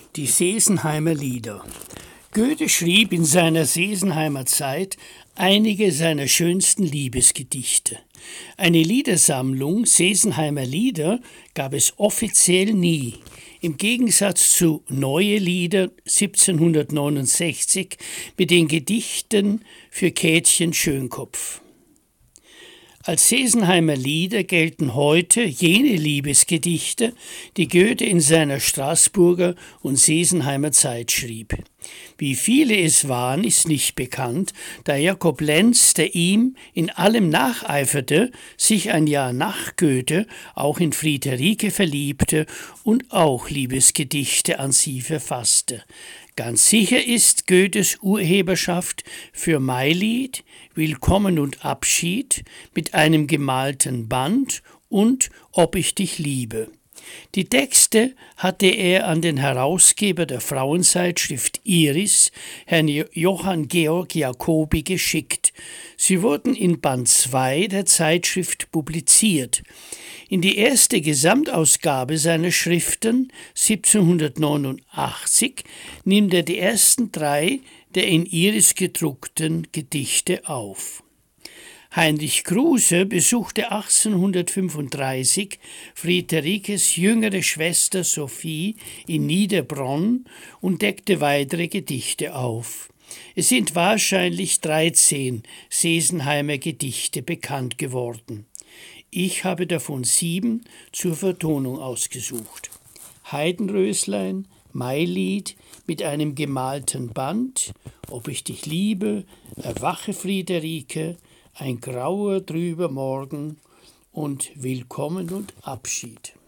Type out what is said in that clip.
Die Sesenheimer Lieder. Goethe schrieb in seiner Sesenheimer Zeit einige seiner schönsten Liebesgedichte. Eine Liedersammlung Sesenheimer Lieder gab es offiziell nie. Im Gegensatz zu Neue Lieder 1769 mit den Gedichten für Käthchen Schönkopf. Als Sesenheimer Lieder gelten heute jene Liebesgedichte, die Goethe in seiner Straßburger und Sesenheimer Zeit schrieb. Wie viele es waren, ist nicht bekannt, da Jakob Lenz, der ihm in allem nacheiferte, sich ein Jahr nach Goethe auch in Friederike verliebte und auch Liebesgedichte an sie verfasste. Ganz sicher ist Goethes Urheberschaft für Mailied, Willkommen und Abschied mit einem gemalten Band und Ob ich dich liebe. Die Texte hatte er an den Herausgeber der Frauenzeitschrift Iris, Herrn Johann Georg Jacobi, geschickt. Sie wurden in Band 2 der Zeitschrift publiziert. In die erste Gesamtausgabe seiner Schriften 1789 nimmt er die ersten 3 der in Iris gedruckten Gedichte auf. Heinrich Kruse besuchte 1835 Friederikes jüngere Schwester Sophie in Niederbronn und deckte weitere Gedichte auf. Es sind wahrscheinlich 13 Sesenheimer Gedichte bekannt geworden. Ich habe davon 7 zur Vertonung ausgesucht. Heidenröslein, Mailied mit einem gemalten Band, Ob ich dich liebe, Erwache Friederike, Ein grauer, trüber Morgen und Willkommen und Abschied.